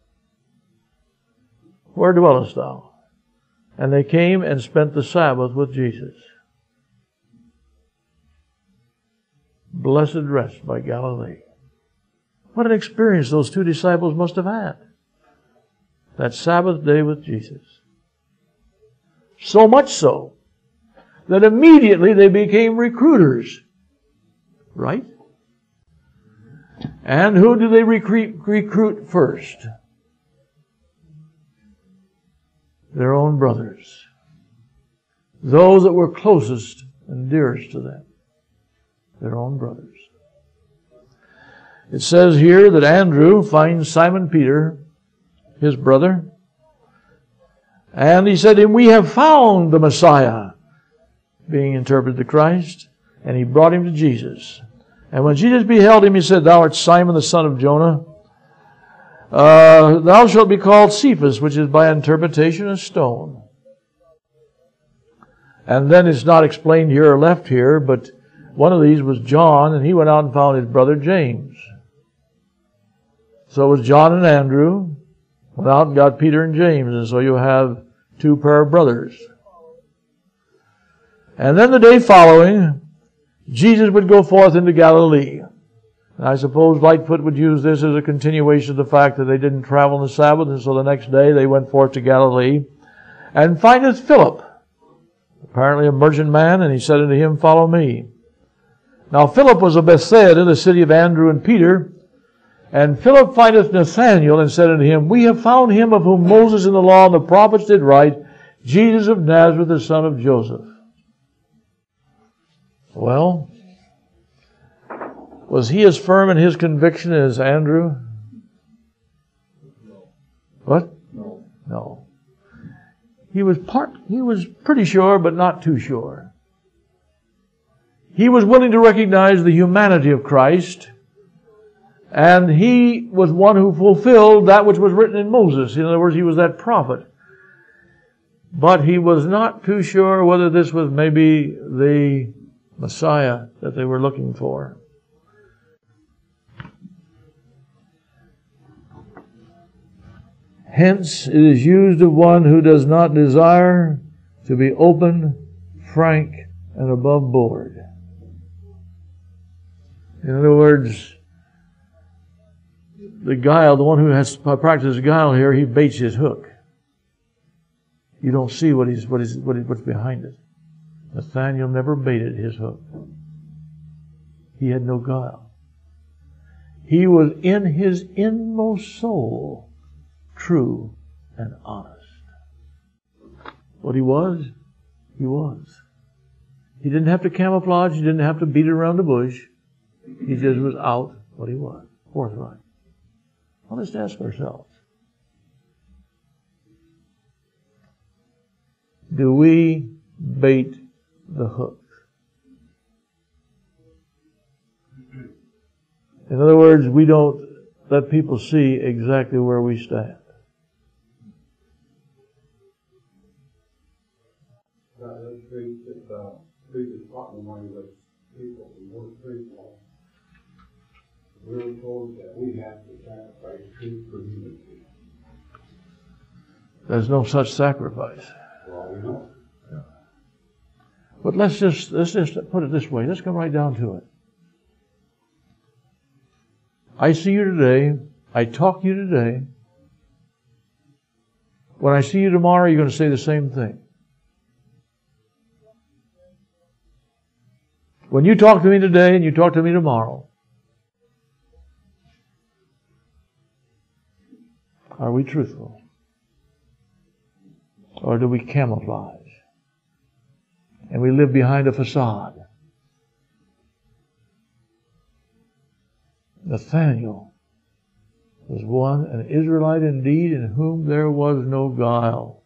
Where dwellest thou? And they came and spent the Sabbath with Jesus. Blessed rest by Galilee. What an experience those two disciples must have had. That Sabbath day with Jesus. So much so that immediately they became recruiters. Right? And who do they recruit, recruit first? Their own brothers. Those that were closest and dearest to them. Their own brothers. It says here that Andrew finds Simon Peter, his brother, and he said to him, "We have found the Messiah," being interpreted to Christ, and he brought him to Jesus. And when Jesus beheld him, he said, "Thou art Simon the son of Jonah. Uh, thou shalt be called Cephas," which is by interpretation a stone. And then it's not explained here or left here, but one of these was John, and he went out and found his brother James. So it was John and Andrew went out and got Peter and James, and so you have two pair of brothers. And then the day following, Jesus would go forth into Galilee. And I suppose Lightfoot would use this as a continuation of the fact that they didn't travel on the Sabbath, and so the next day they went forth to Galilee, and findeth Philip, apparently a merchant man, and he said unto him, "Follow me." Now Philip was of Bethsaida, the city of Andrew and Peter. And Philip findeth Nathanael, and said unto him, "We have found him of whom Moses in the law and the prophets did write, Jesus of Nazareth, the son of Joseph." Well, was he as firm in his conviction as Andrew? What? No. No. He was part, he was pretty sure, but not too sure. He was willing to recognize the humanity of Christ, and he was one who fulfilled that which was written in Moses. In other words, he was that prophet. But he was not too sure whether this was maybe the Messiah that they were looking for. Hence, it is used of one who does not desire to be open, frank, and above board. In other words, the guile, the one who has practiced guile here, he baits his hook. You don't see what he's, what is, what is, what's behind it. Nathanael never baited his hook. He had no guile. He was in his inmost soul true and honest. What he was, he was. He didn't have to camouflage. He didn't have to beat it around the bush. He just was out what he was, forthright. Well, let's ask ourselves, do we bait the hook? In other words, we don't let people see exactly where we stand. Those streets that uh, previous partner money with people who work street law. We were told that we have to sacrifice truth for unity. There's no such sacrifice. Well, we know. Yeah. But let's just let's just put it this way. Let's come right down to it. I see you today. I talk to you today. When I see you tomorrow, you're going to say the same thing. When you talk to me today and you talk to me tomorrow, are we truthful? Or do we camouflage? And we live behind a facade. Nathanael was one, an Israelite indeed, in whom there was no guile.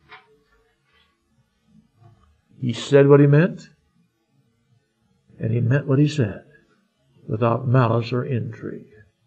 He said what he meant, and he meant what he said, without malice or intrigue.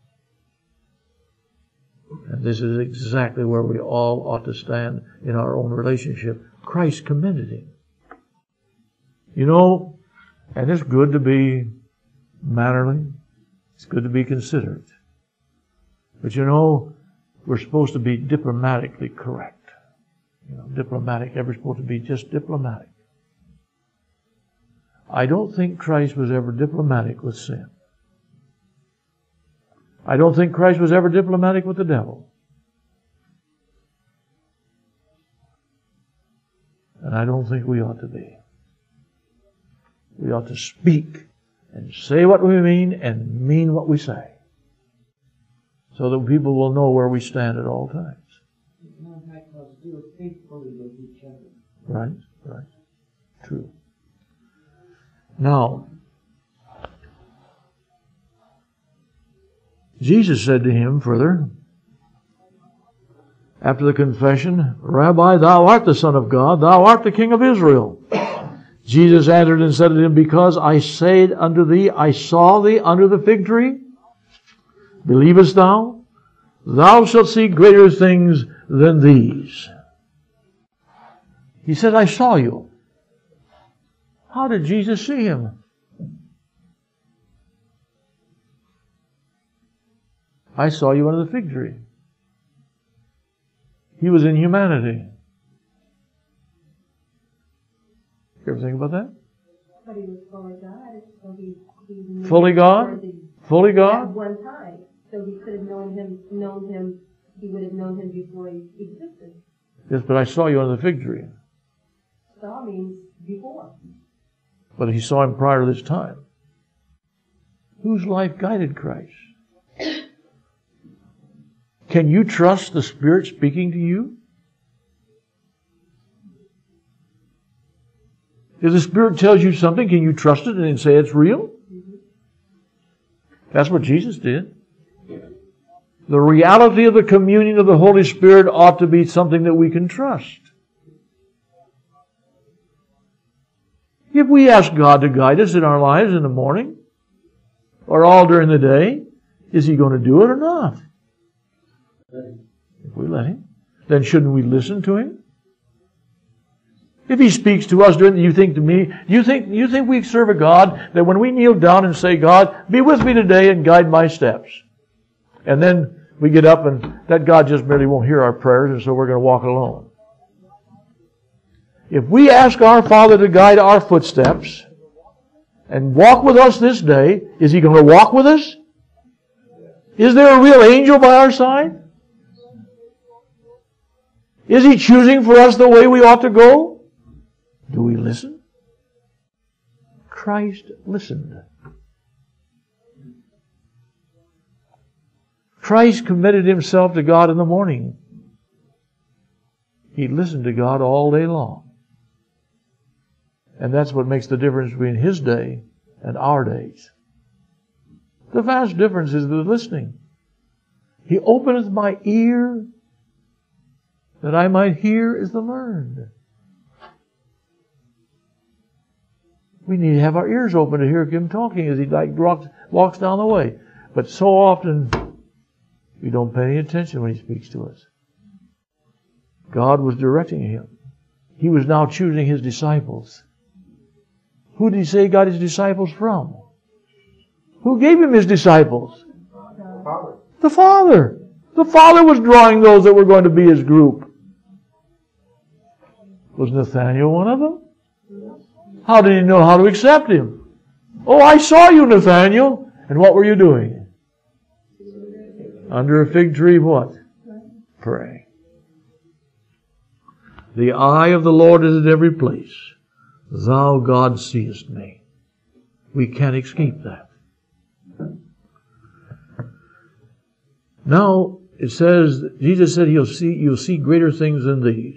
And this is exactly where we all ought to stand in our own relationship. Christ commended him. You know, and it's good to be mannerly. It's good to be considerate. But you know, we're supposed to be diplomatically correct. You know, diplomatic, ever supposed to be just diplomatic. I don't think Christ was ever diplomatic with sin. I don't think Christ was ever diplomatic with the devil. And I don't think we ought to be. We ought to speak and say what we mean and mean what we say, so that people will know where we stand at all times. Right, right. True. Now, Jesus said to him further, after the confession, Rabbi, thou art the Son of God, thou art the King of Israel. Jesus answered and said to him, because I said unto thee, I saw thee under the fig tree, believest thou? Thou shalt see greater things than these. He said, I saw you. How did Jesus see him? I saw you under the fig tree. He was in humanity. You ever think about that? But he was fully God. So he, he Fully God? Fully At God? one time. So he could have known him, known him, he would have known him before he existed. Yes, but I saw you under the fig tree. Saw means before. But he saw him prior to this time. Whose life guided Christ? Can you trust the Spirit speaking to you? If the Spirit tells you something, can you trust it and say it's real? Mm-hmm. That's what Jesus did. The reality of the communion of the Holy Spirit ought to be something that we can trust. If we ask God to guide us in our lives in the morning or all during the day, is He going to do it or not? If we let Him, then shouldn't we listen to Him? If He speaks to us during, you think to me, you think you think we serve a God that when we kneel down and say, God, be with me today and guide my steps, and then we get up and that God just merely won't hear our prayers, and so we're going to walk alone. If we ask our Father to guide our footsteps and walk with us this day, is He going to walk with us? Is there a real angel by our side? Is He choosing for us the way we ought to go? Do we listen? Christ listened. Christ committed Himself to God in the morning. He listened to God all day long. And that's what makes the difference between His day and our days. The vast difference is the listening. He openeth my ear that I might hear is the learned. We need to have our ears open to hear Him talking as He like walks, walks down the way. But so often, we don't pay any attention when He speaks to us. God was directing Him. He was now choosing His disciples. Who did He say He got His disciples from? Who gave Him His disciples? The Father. The Father. The Father was drawing those that were going to be His group. Was Nathanael one of them? How did he know how to accept Him? Oh, I saw you, Nathanael. And what were you doing? Under a fig tree, what? Pray. The eye of the Lord is at every place. Thou, God, seest me. We can't escape that. Now, it says, Jesus said He'll see, you'll see greater things than these.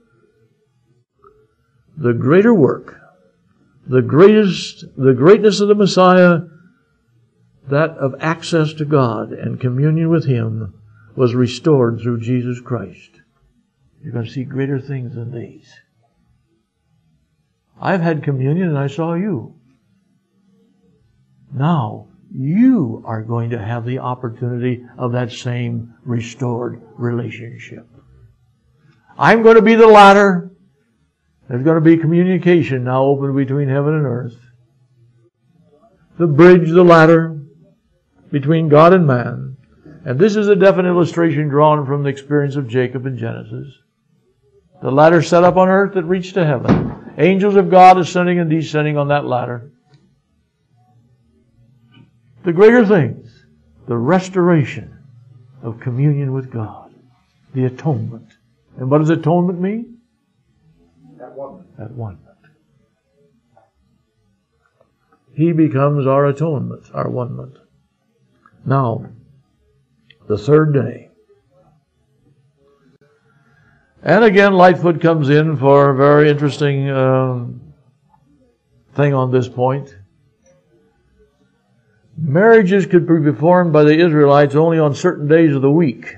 The greater work, the greatest, the greatness of the Messiah, that of access to God and communion with Him, was restored through Jesus Christ. You're going to see greater things than these. I've had communion and I saw you. Now, you are going to have the opportunity of that same restored relationship. I'm going to be the ladder. There's going to be communication now open between heaven and earth. The bridge, the ladder between God and man. And this is a definite illustration drawn from the experience of Jacob in Genesis. The ladder set up on earth that reached to heaven. Angels of God ascending and descending on that ladder. The greater things, the restoration of communion with God, the atonement. And what does atonement mean? At one. At one. He becomes our atonement, our one-ment. Now, the third day. And again, Lightfoot comes in for a very interesting um, thing on this point. marriages could be performed by the Israelites only on certain days of the week.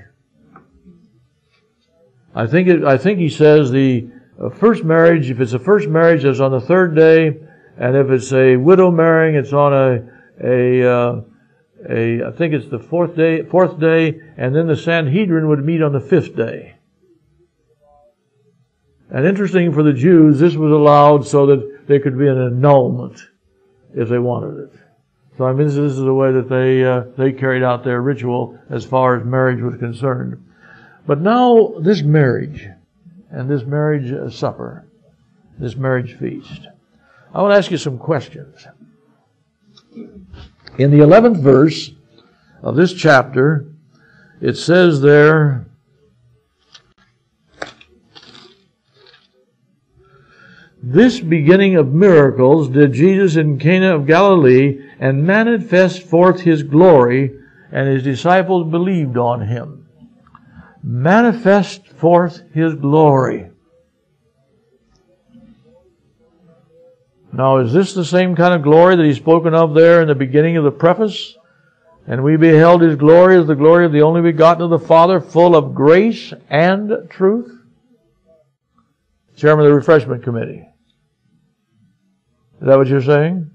I think it, I think he says the first marriage, if it's a first marriage, it's on the third day, and if it's a widow marrying, it's on a a uh, a I think it's the fourth day, fourth day, and then the Sanhedrin would meet on the fifth day. And interesting for the Jews, this was allowed so that there could be an annulment if they wanted it. So I mean, this is the way that they uh, they carried out their ritual as far as marriage was concerned. But now this marriage and this marriage uh, supper, this marriage feast, I want to ask you some questions. In the eleventh verse of this chapter, it says there, "This beginning of miracles did Jesus in Cana of Galilee, and manifest forth His glory, and His disciples believed on Him." Manifest forth His glory. Now, is this the same kind of glory that He's spoken of there in the beginning of the preface? "And we beheld His glory as the glory of the only begotten of the Father, full of grace and truth." Chairman of the Refreshment Committee. Is that what you're saying?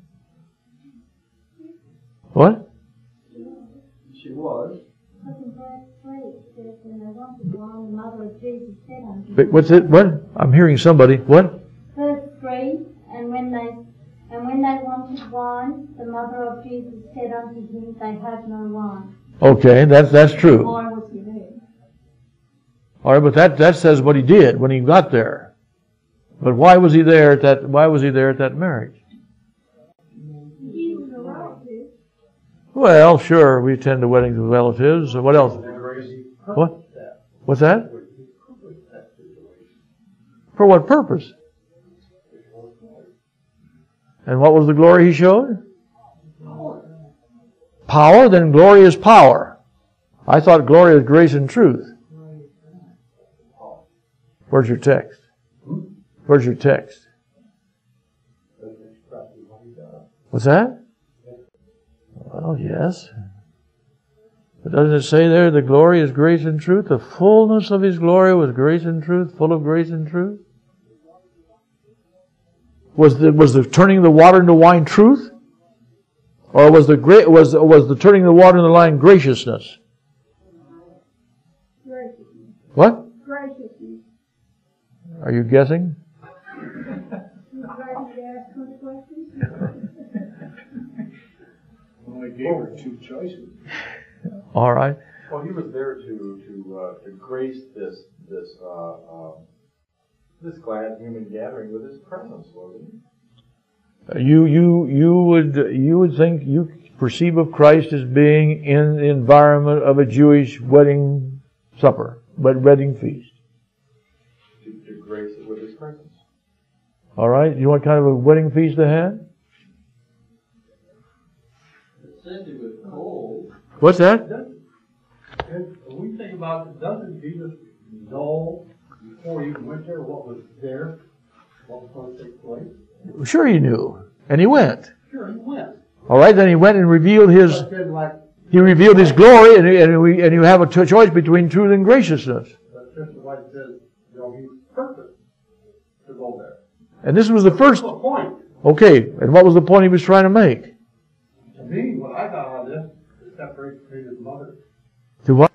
What? She was. But what's it? What? I'm hearing somebody. What? Verse three, and when they and when they wanted wine, the mother of Jesus said unto him, They have no wine. Okay, that's that's true. Why was he there? All right, but that that says what he did when he got there. But why was he there at that? Why was he there at that marriage? He was a relative. Well, sure, we attend to weddings with relatives. What else? What? What's that? For what purpose? And what was the glory He showed? Power? Then glory is power. I thought glory is grace and truth. Where's your text? Where's your text? What's that? Well, yes. But doesn't it say there, the glory is grace and truth? The fullness of His glory was grace and truth, full of grace and truth? Was the, was the turning the water into wine truth? Or was the gra- was was the turning the water into wine graciousness? Graciousness. What? Graciousness. Are you guessing? You ready to ask me questions? Only gave her two choices. All right. Well, He was there to to uh, to grace this this uh, uh, this glad human gathering with His presence, wasn't He? You you you would you would think you perceive of Christ as being in the environment of a Jewish wedding supper, but wedding feast. To, to grace it with His presence. All right. You know what kind of a wedding feast they had? It said it was cold. What's that? And when we think about it, doesn't Jesus know before He even went there what was there, what was going to take place? Sure, he knew, and he went. Sure, He went. All right. Then he went and revealed his. But then, like, He revealed His glory, and and we and you have a t- choice between truth and graciousness. but just like it says, you know, He purposed to go there. And this was the first. That's the point. Okay. And what was the point he was trying to make? To me, what I got out of this is separate between His mother. To what?